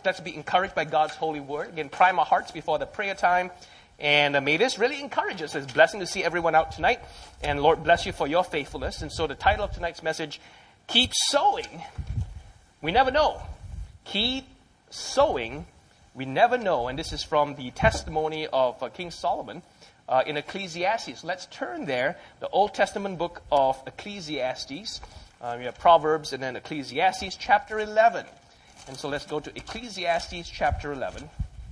let's be encouraged by God's holy word. Again, prime our hearts before the prayer time. And may this really encourage us. It's a blessing to see everyone out tonight. And Lord, bless you for your faithfulness. And so the title of tonight's message, Keep Sowing. We never know. Keep sowing. We never know. And this is from the testimony of King Solomon in Ecclesiastes. Let's turn there. The Old Testament book of Ecclesiastes. We have Proverbs and then Ecclesiastes chapter 11. And so let's go to Ecclesiastes chapter 11.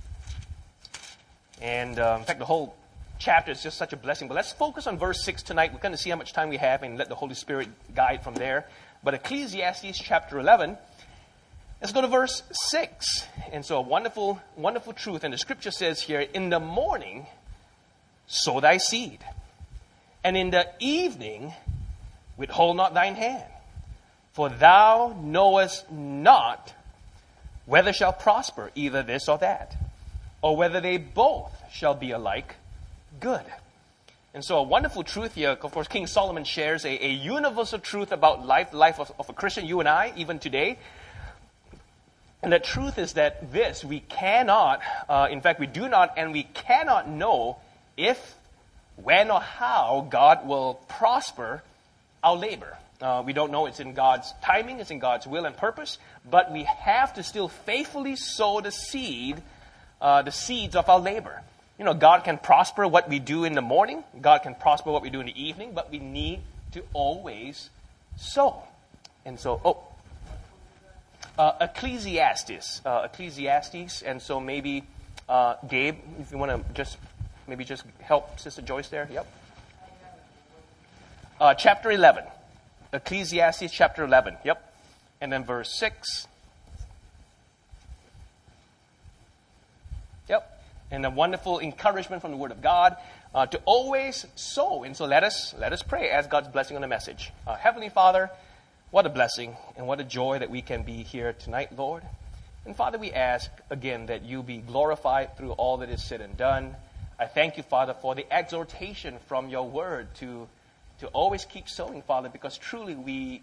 And in fact, the whole chapter is just such a blessing. But let's focus on verse 6 tonight. We're going to see how much time we have and let the Holy Spirit guide from there. But Ecclesiastes chapter 11, let's go to verse 6. And so a wonderful, wonderful truth. And the scripture says here, in the morning, sow thy seed. And in the evening, withhold not thine hand. For thou knowest not whether shall prosper either this or that, or whether they both shall be alike good. And so a wonderful truth here. Of course, King Solomon shares a universal truth about life of a Christian, you and I, even today. And the truth is that we cannot, in fact, we do not, and we cannot know if, when, or how God will prosper our labor. We don't know. It's in God's timing. It's in God's will and purpose. But we have to still faithfully sow the seeds of our labor. You know, God can prosper what we do in the morning. God can prosper what we do in the evening. But we need to always sow. And so, Ecclesiastes. And so maybe, Gabe, if you want to just help Sister Joyce there. Yep. Chapter 11. Ecclesiastes chapter 11. Yep. And then verse 6. Yep. And a wonderful encouragement from the Word of God to always sow. And so let us pray, ask God's blessing on the message. Heavenly Father, what a blessing and what a joy that we can be here tonight, Lord. And Father, we ask again that you be glorified through all that is said and done. I thank you, Father, for the exhortation from your word to always keep sowing, Father, because truly we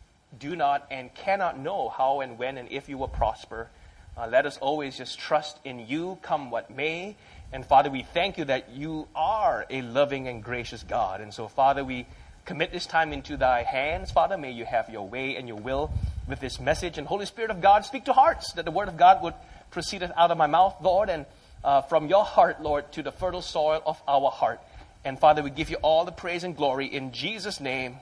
do not and cannot know how and when and if you will prosper. Let us always just trust in you, come what may. And Father, we thank you that you are a loving and gracious God. And so, Father, we commit this time into thy hands, Father. May you have your way and your will with this message. And Holy Spirit of God, speak to hearts, that the word of God would proceed out of my mouth, Lord, and from your heart, Lord, to the fertile soil of our heart. And Father, we give you all the praise and glory in Jesus' name.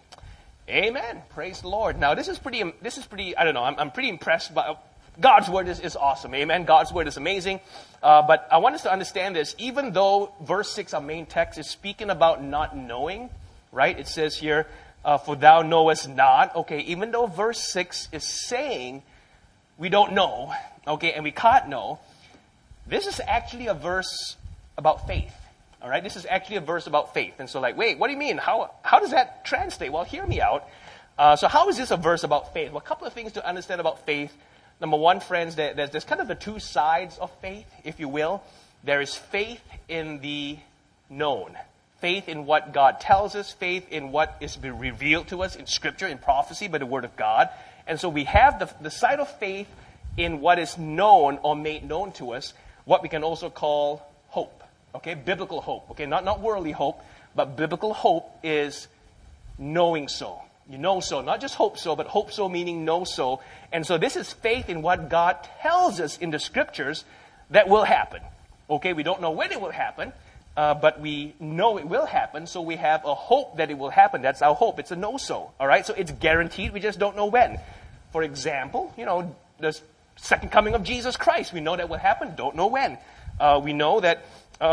Amen. Praise the Lord. Now, this is pretty, I don't know, I'm pretty impressed by God's word is awesome. Amen. God's word is amazing. But I want us to understand this. Even though verse 6, our main text, is speaking about not knowing, right? It says here, for thou knowest not. Okay, even though verse 6 is saying we don't know, okay, and we can't know, this is actually a verse about faith. All right, this is actually a verse about faith. And so like, wait, what do you mean? How does that translate? Well, hear me out. So how is this a verse about faith? Well, a couple of things to understand about faith. Number one, friends, there's kind of the two sides of faith, if you will. There is faith in the known. Faith in what God tells us. Faith in what is revealed to us in Scripture, in prophecy, by the Word of God. And so we have the side of faith in what is known or made known to us, what we can also call hope. Okay, biblical hope. Okay, not worldly hope, but biblical hope is knowing so. You know so, not just hope so, but hope so meaning know so. And so this is faith in what God tells us in the Scriptures that will happen. Okay, we don't know when it will happen, but we know it will happen, so we have a hope that it will happen. That's our hope. It's a know so. All right, so it's guaranteed. We just don't know when. For example, the second coming of Jesus Christ. We know that will happen. Don't know when. We know that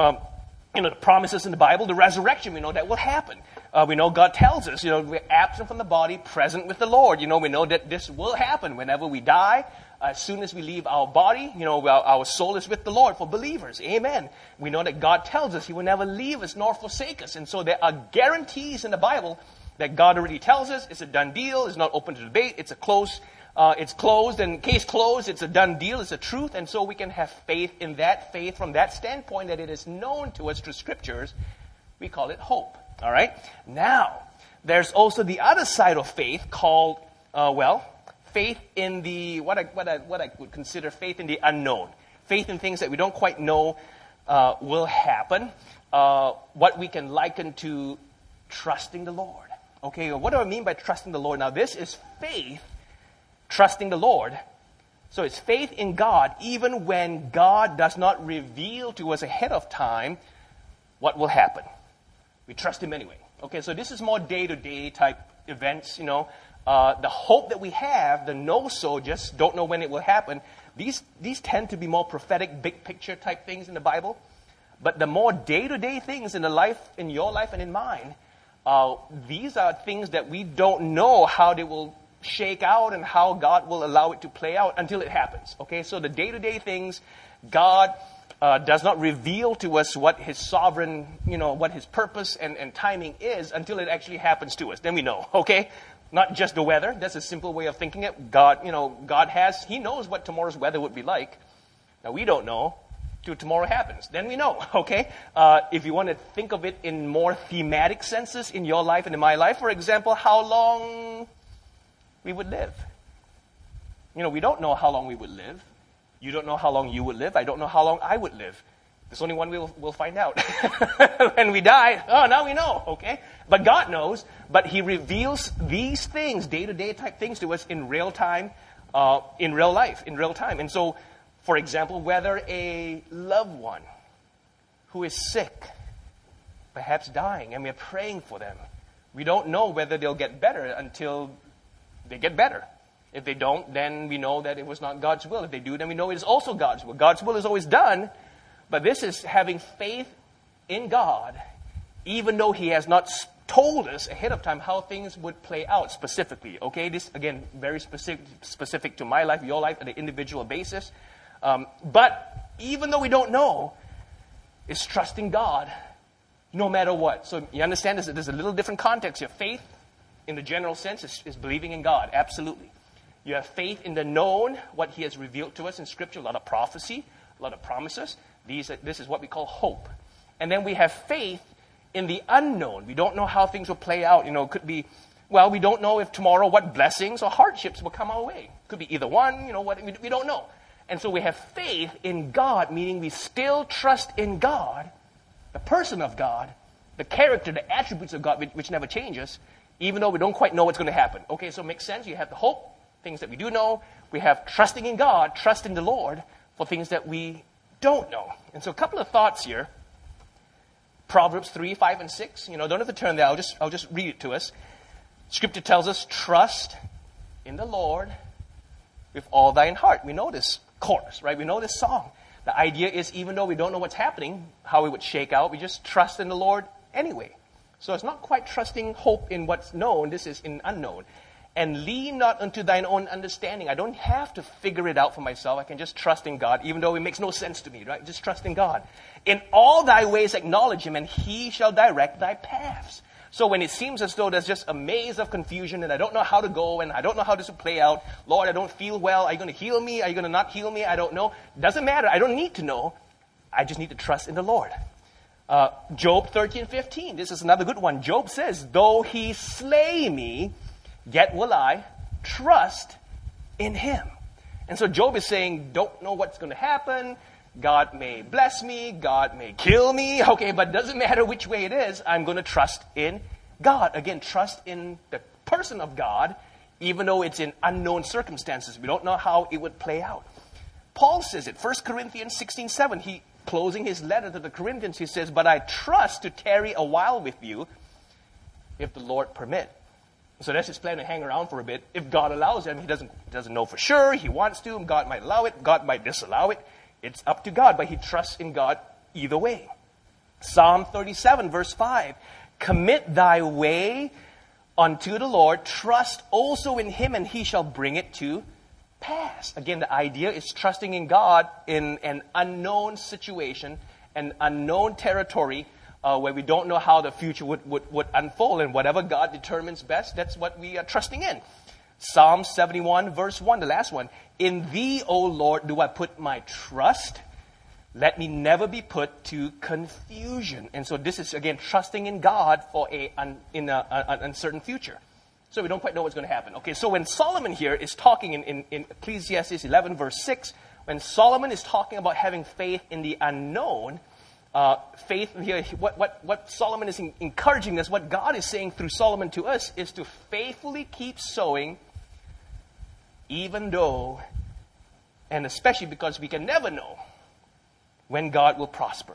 the promises in the Bible, the resurrection, we know that will happen. We know God tells us, we're absent from the body, present with the Lord. We know that this will happen whenever we die. As soon as we leave our body, our soul is with the Lord for believers. Amen. We know that God tells us he will never leave us nor forsake us. And so there are guarantees in the Bible that God already tells us. It's a done deal. It's not open to debate. It's closed, and case closed. It's a done deal. It's a truth. And so we can have faith in that faith from that standpoint that it is known to us through Scriptures. We call it hope. All right? Now, there's also the other side of faith called, faith in the, what I would consider faith in the unknown. Faith in things that we don't quite know will happen. What we can liken to trusting the Lord. Okay, what do I mean by trusting the Lord? Now, this is faith, trusting the Lord. So it's faith in God, even when God does not reveal to us ahead of time what will happen. We trust Him anyway. Okay, so this is more day-to-day type events, The hope that we have, the know-so, just don't know when it will happen. These tend to be more prophetic, big picture type things in the Bible. But the more day-to-day things in your life and in mine, these are things that we don't know how they will shake out and how God will allow it to play out until it happens. Okay, so the day-to-day things, God does not reveal to us what His sovereign, what His purpose and timing is until it actually happens to us. Then we know, okay? Not just the weather. That's a simple way of thinking it. God He knows what tomorrow's weather would be like. Now, we don't know till tomorrow happens. Then we know, okay? If you want to think of it in more thematic senses in your life and in my life, for example, how long we would live. We don't know how long we would live. You don't know how long you would live. I don't know how long I would live. There's only one we'll find out. When we die, now we know, okay? But God knows, but He reveals these things, day-to-day type things to us in real time, in real life, in real time. And so, for example, whether a loved one who is sick, perhaps dying, and we're praying for them, we don't know whether they'll get better until they get better. If they don't, then we know that it was not God's will. If they do, then we know it is also God's will. God's will is always done, but this is having faith in God, even though He has not told us ahead of time how things would play out specifically. Okay, this, again, very specific to my life, your life, on an individual basis. But even though we don't know, it's trusting God no matter what. So you understand there's a little different context here. Faith, in the general sense, is believing in God, absolutely. You have faith in the known, what He has revealed to us in Scripture, a lot of prophecy, a lot of promises. This is what we call hope. And then we have faith in the unknown. We don't know how things will play out. It could be, we don't know if tomorrow what blessings or hardships will come our way. Could be either one, we don't know. And so we have faith in God, meaning we still trust in God, the person of God, the character, the attributes of God, which never changes, even though we don't quite know what's going to happen. Okay, so it makes sense. You have the hope, things that we do know. We have trusting in God, trusting the Lord for things that we don't know. And so a couple of thoughts here. Proverbs 3, 5, and 6. Don't have to turn there. I'll just read it to us. Scripture tells us, trust in the Lord with all thine heart. We know this chorus, right? We know this song. The idea is, even though we don't know what's happening, how it would shake out, we just trust in the Lord anyway. So it's not quite trusting hope in what's known. This is in unknown. And lean not unto thine own understanding. I don't have to figure it out for myself. I can just trust in God, even though it makes no sense to me, right? Just trust in God. In all thy ways acknowledge Him, and He shall direct thy paths. So when it seems as though there's just a maze of confusion, and I don't know how to go, and I don't know how this will play out, Lord, I don't feel well. Are you going to heal me? Are you going to not heal me? I don't know. Doesn't matter. I don't need to know. I just need to trust in the Lord. Job 13:15. This is another good one. Job says, though He slay me, yet will I trust in Him. And so Job is saying, don't know what's going to happen. God may bless me. God may kill me. Okay, but it doesn't matter which way it is. I'm going to trust in God. Again, trust in the person of God, even though it's in unknown circumstances. We don't know how it would play out. Paul says it. 1 Corinthians 16:7. He, closing his letter to the Corinthians, he says, but I trust to tarry a while with you if the Lord permit. So that's his plan, to hang around for a bit. If God allows him, he doesn't know for sure. He wants to. God might allow it. God might disallow it. It's up to God, but he trusts in God either way. Psalm 37, verse 5. Commit thy way unto the Lord. Trust also in Him, and He shall bring it to pass. Again, the idea is trusting in God in an unknown situation, an unknown territory, where we don't know how the future would unfold. And whatever God determines best, that's what we are trusting in. Psalm 71, verse 1, the last one. In Thee, O Lord, do I put my trust. Let me never be put to confusion. And so this is, again, trusting in God for an uncertain future. So we don't quite know what's going to happen. Okay, so when Solomon here is talking in Ecclesiastes 11, verse 6, when Solomon is talking about having faith in the unknown, faith here, what Solomon is encouraging us, what God is saying through Solomon to us, is to faithfully keep sowing, even though, and especially because we can never know when God will prosper.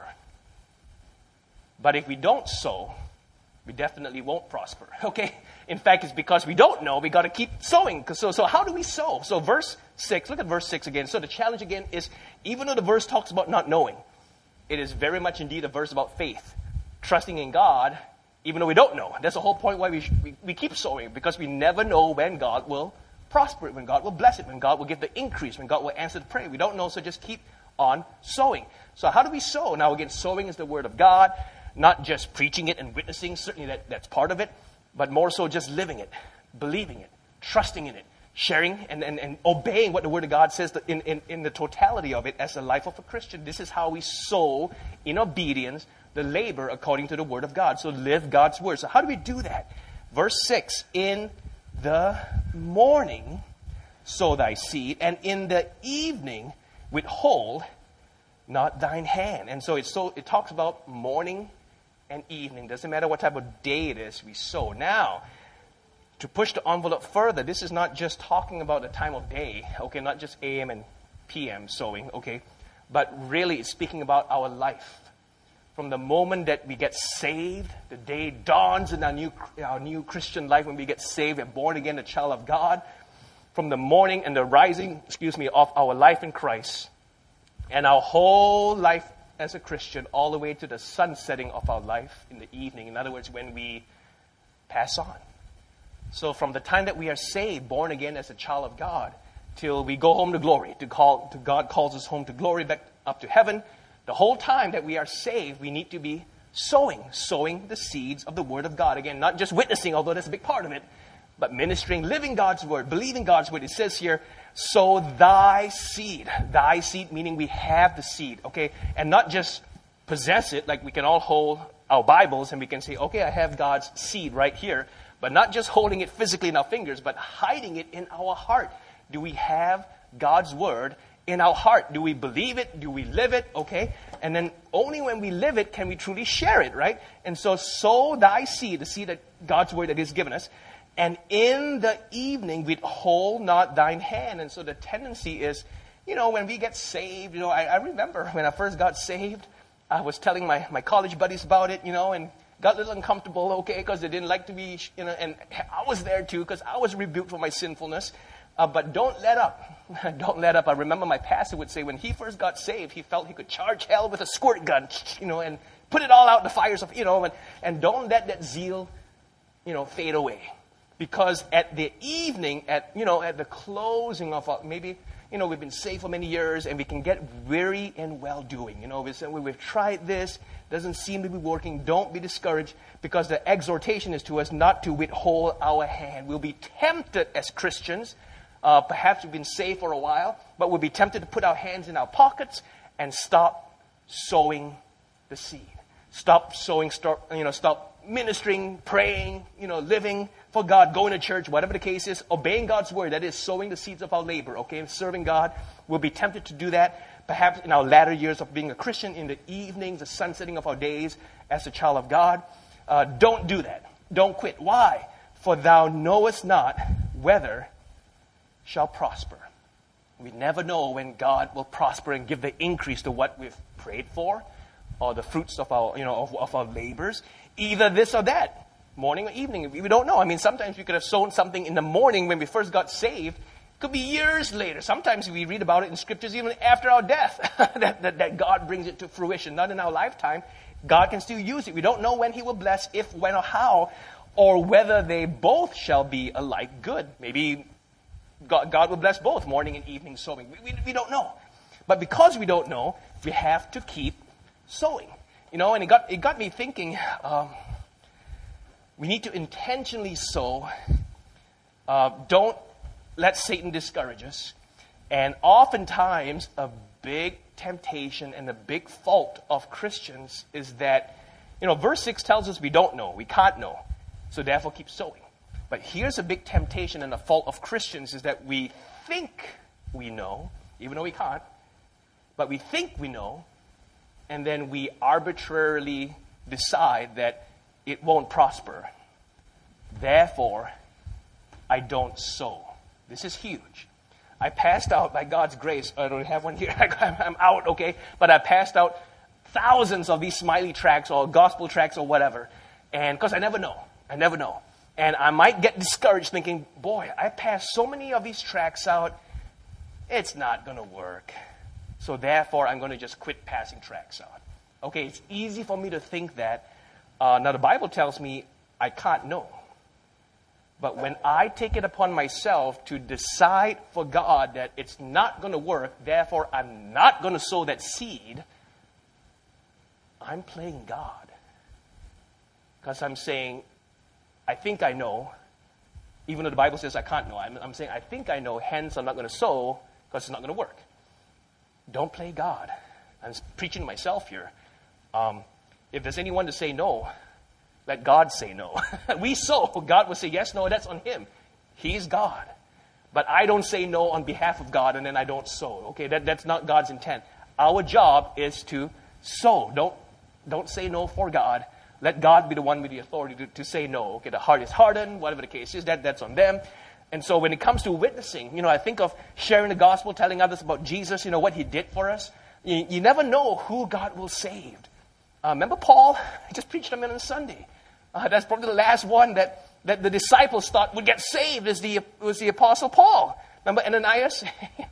But if we don't sow, we definitely won't prosper, okay? In fact, it's because we don't know, we got to keep sowing. So how do we sow? So verse 6, look at verse 6 again. So the challenge again is, even though the verse talks about not knowing, it is very much indeed a verse about faith, trusting in God, even though we don't know. That's the whole point why we keep sowing, because we never know when God will prosper it, when God will bless it, when God will give the increase, when God will answer the prayer. We don't know, so just keep on sowing. So how do we sow? Now again, sowing is the word of God, not just preaching it and witnessing. Certainly that's part of it, but more so just living it, believing it, trusting in it, sharing and obeying what the Word of God says in the totality of it as the life of a Christian. This is how we sow in obedience the labor according to the Word of God. So live God's Word. So how do we do that? Verse 6, in the morning sow thy seed, and in the evening withhold not thine hand. And so it talks about morning and evening. Doesn't matter what type of day it is, we sow. Now, to push the envelope further, this is not just talking about the time of day, okay, not just AM and PM sowing, okay, but really it's speaking about our life. From the moment that we get saved, the day dawns in our new Christian life when we get saved and born again, a child of God, from the morning and the rising, of our life in Christ, and our whole life as a Christian, all the way to the sunsetting of our life in the evening. In other words, when we pass on. So from the time that we are saved, born again as a child of God, till we go home to glory, God calls us home to glory, back up to heaven, the whole time that we are saved, we need to be sowing the seeds of the Word of God. Again, not just witnessing, although that's a big part of it, but ministering, living God's Word, believing God's Word. It says here, sow thy seed. Thy seed, meaning we have the seed, okay? And not just possess it, like we can all hold our Bibles and we can say, okay, I have God's seed right here. But not just holding it physically in our fingers, but hiding it in our heart. Do we have God's Word in our heart? Do we believe it? Do we live it? Okay? And then only when we live it can we truly share it, right? And so sow thy seed, the seed that God's Word that He's given us. And in the evening withhold not thine hand. And so the tendency is, when we get saved, I remember when I first got saved, I was telling my college buddies about it, and got a little uncomfortable, okay, because they didn't like to be, and I was there too, because I was rebuked for my sinfulness. But don't let up. Don't let up. I remember my pastor would say when he first got saved, he felt he could charge hell with a squirt gun, and put it all out in the fires of, and don't let that zeal, fade away. Because at the evening, at the closing of maybe, we've been saved for many years and we can get weary in well-doing. We say, we've tried this, doesn't seem to be working. Don't be discouraged, because the exhortation is to us not to withhold our hand. We'll be tempted as Christians, perhaps we've been saved for a while, but we'll be tempted to put our hands in our pockets and stop sowing the seed. Stop sowing, stop ministering, praying, living for God, going to church, whatever the case is, obeying God's Word, that is sowing the seeds of our labor, okay, serving God. We'll be tempted to do that, perhaps in our latter years of being a Christian, in the evenings, the sunsetting of our days as a child of God. Don't do that. Don't quit. Why? For thou knowest not whether shall prosper. We never know when God will prosper and give the increase to what we've prayed for, or the fruits of our, of our labors, either this or that. Morning or evening, we don't know. I mean, sometimes we could have sown something in the morning when we first got saved. It could be years later. Sometimes we read about it in scriptures even after our death, that God brings it to fruition. Not in our lifetime. God can still use it. We don't know when He will bless, if, when, or how, or whether they both shall be alike good. Maybe God will bless both morning and evening sowing. We don't know. But because we don't know, we have to keep sowing. And it got me thinking, we need to intentionally sow. Don't let Satan discourage us. And oftentimes, a big temptation and a big fault of Christians is that, verse 6 tells us we don't know. We can't know. So therefore, keep sowing. But here's a big temptation and a fault of Christians is that we think we know, even though we can't, but we think we know, and then we arbitrarily decide that it won't prosper. Therefore, I don't sow. This is huge. I passed out, by God's grace, I don't have one here, I'm out, okay? But I passed out thousands of these smiley tracts or gospel tracts or whatever. And because I never know. And I might get discouraged thinking, boy, I passed so many of these tracts out, it's not going to work. So therefore, I'm going to just quit passing tracts out. Okay, it's easy for me to think that. Now the Bible tells me I can't know. But when I take it upon myself to decide for God that it's not going to work, therefore I'm not going to sow that seed, I'm playing God. Because I'm saying, I think I know, even though the Bible says I can't know. I'm saying, I think I know, hence I'm not going to sow because it's not going to work. Don't play God. I'm preaching to myself here. If there's anyone to say no, let God say no. We sow. God will say yes, no, that's on him. He's God. But I don't say no on behalf of God and then I don't sow. Okay, that's not God's intent. Our job is to sow. Don't say no for God. Let God be the one with the authority to say no. Okay, the heart is hardened, whatever the case is, that's on them. And so when it comes to witnessing, I think of sharing the gospel, telling others about Jesus, what he did for us. You never know who God will save. Remember Paul? I just preached him on Sunday. That's probably the last one that the disciples thought would get saved was the Apostle Paul. Remember Ananias?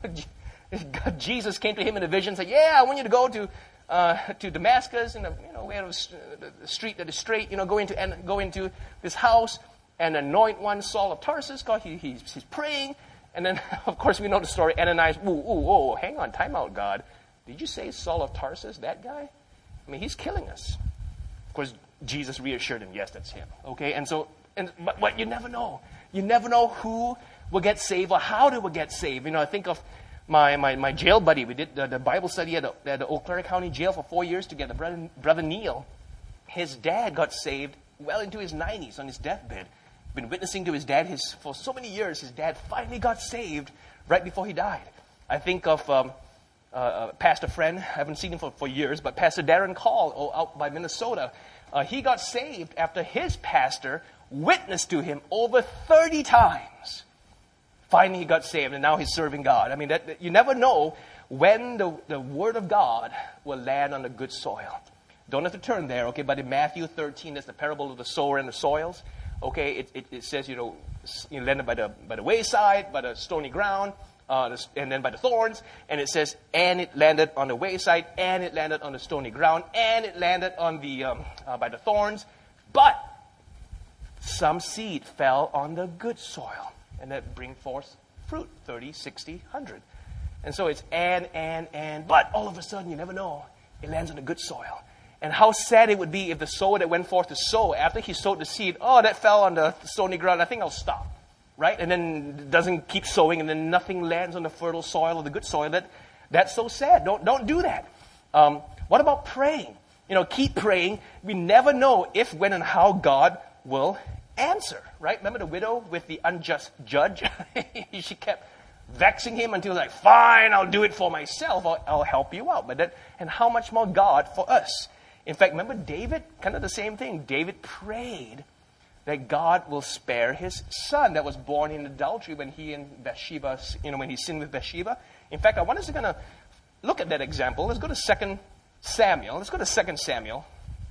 Jesus came to him in a vision and said, yeah, I want you to go to Damascus and where the street that is straight, go into this house and anoint one Saul of Tarsus because he's praying. And then, of course, we know the story. Ananias, hang on, time out, God. Did you say Saul of Tarsus, that guy? I mean, he's killing us. Of course, Jesus reassured him, yes, that's him. Okay, but you never know. You never know who will get saved or how they will get saved. I think of my jail buddy. We did the Bible study at the Eau Claire County Jail for 4 years together. Brother Neil, his dad got saved well into his 90s on his deathbed. Been witnessing to his dad for so many years. His dad finally got saved right before he died. I think of pastor friend. I haven't seen him for years, but Pastor Darren Call out by Minnesota. He got saved after his pastor witnessed to him over 30 times. Finally, he got saved, and now he's serving God. I mean, you never know when the Word of God will land on the good soil. Don't have to turn there, okay? But in Matthew 13, there's the parable of the sower and the soils. Okay, it says, landed by the wayside, by the stony ground, and then by the thorns. And it says, and it landed on the wayside, and it landed on the stony ground, and it landed on by the thorns. But some seed fell on the good soil, and that bring forth fruit, 30, 60, 100. And so it's but all of a sudden, you never know, it lands on the good soil. And how sad it would be if the sower that went forth to sow, after he sowed the seed, that fell on the stony ground, I think I'll stop. Right? And then doesn't keep sowing, and then nothing lands on the fertile soil or the good soil. That's so sad. Don't do that. What about praying? Keep praying. We never know if, when, and how God will answer. Right? Remember the widow with the unjust judge? She kept vexing him until like, fine, I'll do it for myself. I'll help you out. And how much more God for us? In fact, remember David? Kind of the same thing. David prayed that God will spare his son that was born in adultery when he and Bathsheba, when he sinned with Bathsheba. In fact, I want us to look at that example. Let's go to 2 Samuel. Let's go to 2 Samuel.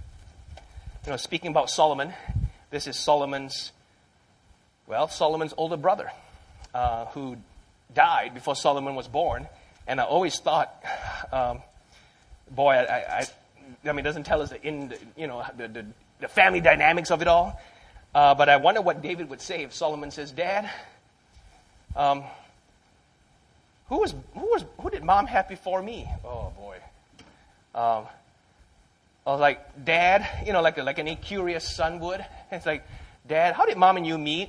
Speaking about Solomon, this is Solomon's older brother who died before Solomon was born. And I always thought, it doesn't tell us the family dynamics of it all. But I wonder what David would say if Solomon says, Dad, who did Mom have before me? Oh boy. I was like, Dad, like any curious son would. It's like, Dad, how did Mom and you meet?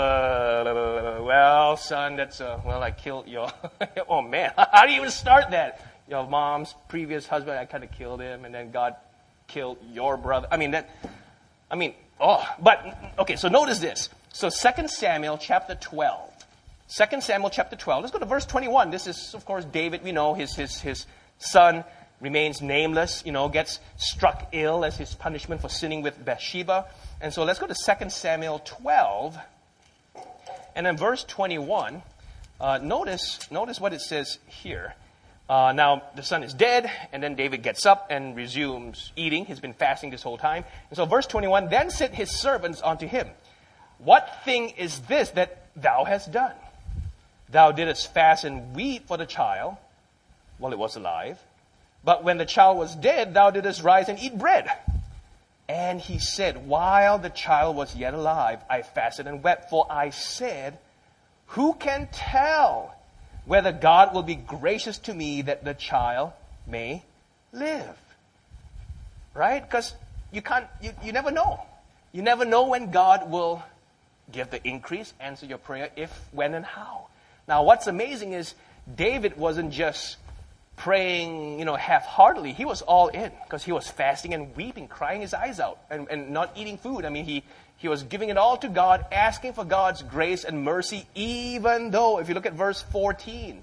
Well, son, I killed your. Oh man, how do you even start that? Your mom's previous husband, I kind of killed him, and then God killed your brother. But okay, so notice this. So 2 Samuel chapter 12. 2 Samuel chapter 12. Let's go to verse 21. This is, of course, David. We know his son remains nameless, gets struck ill as his punishment for sinning with Bathsheba. And so let's go to 2 Samuel 12. And then verse 21. Notice what it says here. Now, the son is dead, and then David gets up and resumes eating. He's been fasting this whole time. And so verse 21, then said his servants unto him, what thing is this that thou hast done? Thou didst fast and weep for the child while it was alive. But when the child was dead, thou didst rise and eat bread. And he said, while the child was yet alive, I fasted and wept. For I said, who can tell whether God will be gracious to me that the child may live? Right? Because you never know. You never know when God will give the increase, answer your prayer, if, when, and how. Now, what's amazing is David wasn't just praying, half-heartedly. He was all in because he was fasting and weeping, crying his eyes out, and not eating food. I mean, he was giving it all to God, asking for God's grace and mercy, even though, if you look at verse 14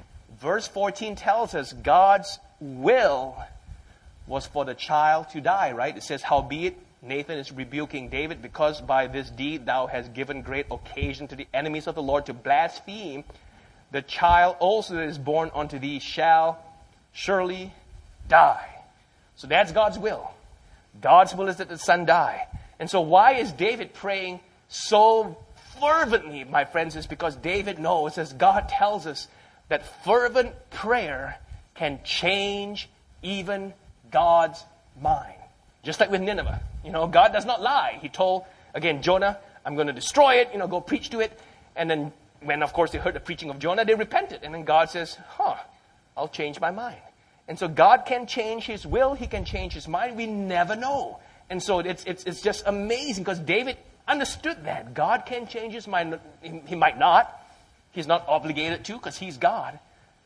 tells us God's will was for the child to die, right? It says, howbeit, Nathan is rebuking David, because by this deed thou hast given great occasion to the enemies of the Lord to blaspheme. The child also that is born unto thee shall surely die. So that's God's will. God's will is that the son die. And so why is David praying so fervently, my friends? Is because David knows, as God tells us, that fervent prayer can change even God's mind. Just like with Nineveh. God does not lie. He told, again, Jonah, I'm going to destroy it, go preach to it. And then when, of course, they heard the preaching of Jonah, they repented. And then God says, I'll change my mind. And so God can change his will. He can change his mind. We never know. And so it's just amazing because David understood that. God can change his mind. He might not. He's not obligated to because he's God.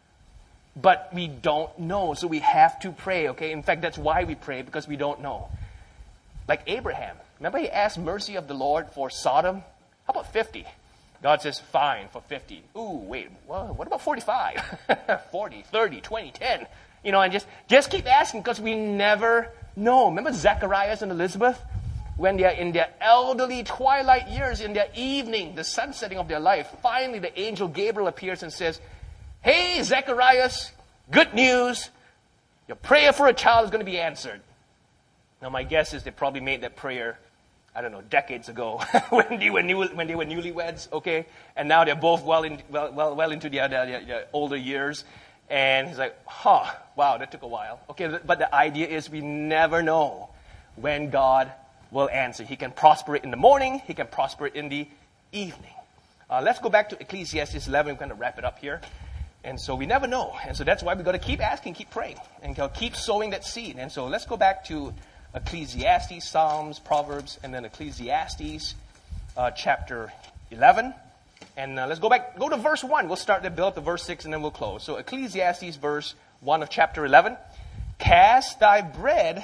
But we don't know. So we have to pray, okay? In fact, that's why we pray, because we don't know. Like Abraham. Remember he asked mercy of the Lord for Sodom? How about 50? God says, fine, for 50. Ooh, wait, well, what about 45? 40, 30, 20, 10. And just keep asking because we never know. Remember Zacharias and Elizabeth? When they are in their elderly twilight years, in their evening, the sunsetting of their life, finally the angel Gabriel appears and says, hey, Zacharias, good news. Your prayer for a child is going to be answered. Now, my guess is they probably made that prayer, I don't know, decades ago when they were newlyweds, okay? And now they're both well into their older years. And he's like, wow, that took a while. Okay, but the idea is we never know when God will answer. He can prosper it in the morning. He can prosper it in the evening. Let's go back to Ecclesiastes 11. We're going to wrap it up here. And so we never know. And so that's why we've got to keep asking, keep praying, and keep sowing that seed. And so let's go back to Ecclesiastes, Psalms, Proverbs, and then Ecclesiastes chapter 11. And let's go to verse 1. We'll start there, build up to verse 6, and then we'll close. So Ecclesiastes verse 1 of chapter 11. Cast thy bread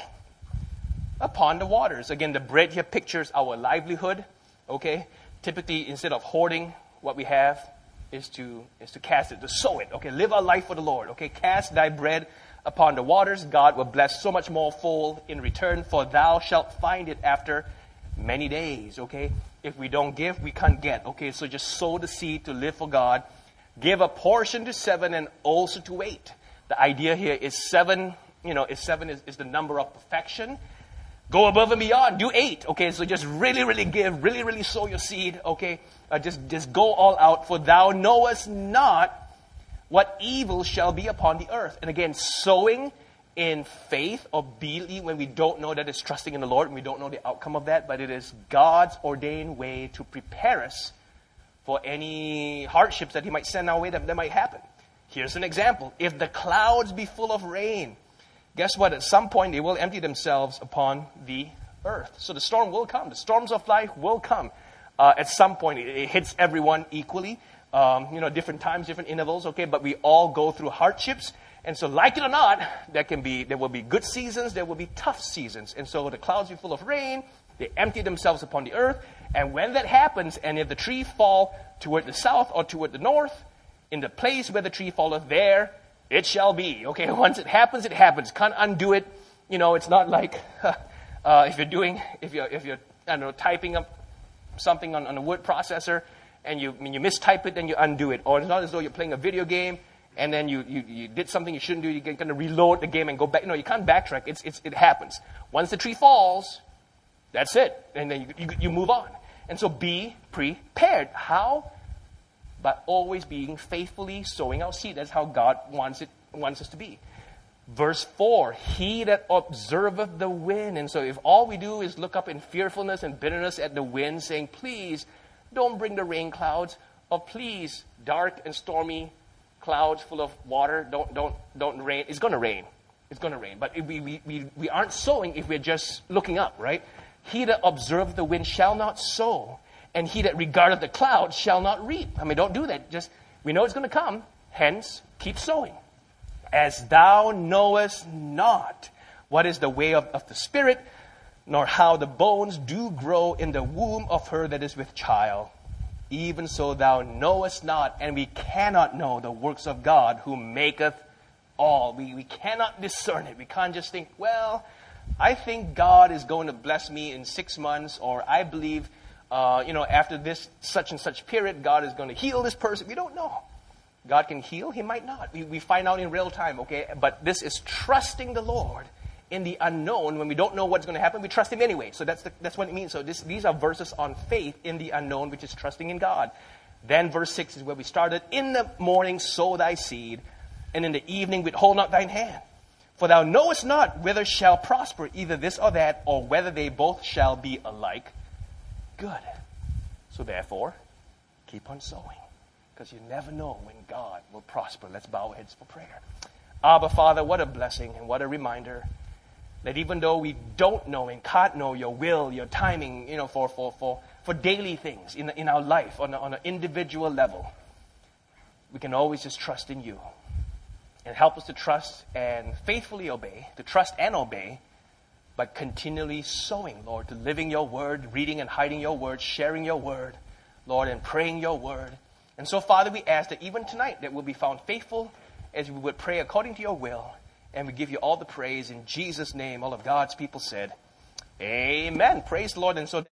upon the waters. Again, the bread here pictures our livelihood. Okay? Typically, instead of hoarding what we have, is to cast it, to sow it. Okay? Live our life for the Lord. Okay? Cast thy bread upon the waters. God will bless so much more full in return, for thou shalt find it after many days. Okay? If we don't give, we can't get. Okay? So just sow the seed to live for God. Give a portion to 7 and also to 8. The idea here is 7, is the number of perfection. Go above and beyond. Do 8. Okay, so just really give. Really sow your seed. Okay, just go all out. For thou knowest not what evil shall be upon the earth. And again, sowing in faith or obediently when we don't know, that is trusting in the Lord and we don't know the outcome of that. But it is God's ordained way to prepare us for any hardships that He might send our way that might happen. Here's an example. If the clouds be full of rain, guess what? At some point, they will empty themselves upon the earth. So the storm will come. The storms of life will come. At some point, it hits everyone equally. Different times, different intervals, okay? But we all go through hardships. And so, like it or not, there will be good seasons, there will be tough seasons. And so the clouds be full of rain, They empty themselves upon the earth. And when that happens, and if the tree fall toward the south or toward the north, in the place where the tree falleth, there it shall be. Okay, once it happens, it happens. Can't undo it. You know, it's not like if you're I don't know, typing up something on a word processor, and you mistype it, then you undo it. Or it's not as though you're playing a video game, and then you did something you shouldn't do. You're going to reload the game and go back. No, you can't backtrack. It happens. Once the tree falls, that's it. And then you move on. And so be prepared. How? By always being faithfully sowing our seed. That's how God wants us to be. Verse 4, he that observeth the wind. And so if all we do is look up in fearfulness and bitterness at the wind, saying, please don't bring the rain clouds, or please, dark and stormy clouds full of water, don't rain. It's going to rain. It's going to rain. But we aren't sowing if we're just looking up, right? He that observeth the wind shall not sow, and he that regardeth the clouds shall not reap. I mean, don't do that. Just, we know it's going to come, hence, keep sowing. As thou knowest not what is the way of the Spirit, nor how the bones do grow in the womb of her that is with child. Even so thou knowest not, and we cannot know the works of God who maketh all. We cannot discern it. We can't just think, well, I think God is going to bless me in 6 months, or I believe, after this such and such period, God is going to heal this person. We don't know. God can heal, he might not. We find out in real time, okay? But this is trusting the Lord in the unknown. When we don't know what's going to happen, we trust him anyway. So that's what it means. So these are verses on faith in the unknown, which is trusting in God. Then verse 6 is where we started. In the morning sow thy seed, and in the evening withhold not thine hand. For thou knowest not whether shall prosper either this or that, or whether they both shall be alike good. So therefore, keep on sowing. Because you never know when God will prosper. Let's bow our heads for prayer. Abba, Father, what a blessing and what a reminder that even though we don't know and can't know your will, your timing, for daily things in our life on an individual level, we can always just trust in you. And help us to trust and faithfully obey, to trust and obey, but continually sowing, Lord, to living your word, reading and hiding your word, sharing your word, Lord, and praying your word. And so, Father, we ask that even tonight that we'll be found faithful as we would pray according to your will. And we give you all the praise in Jesus' name. All of God's people said, amen. Praise the Lord. And so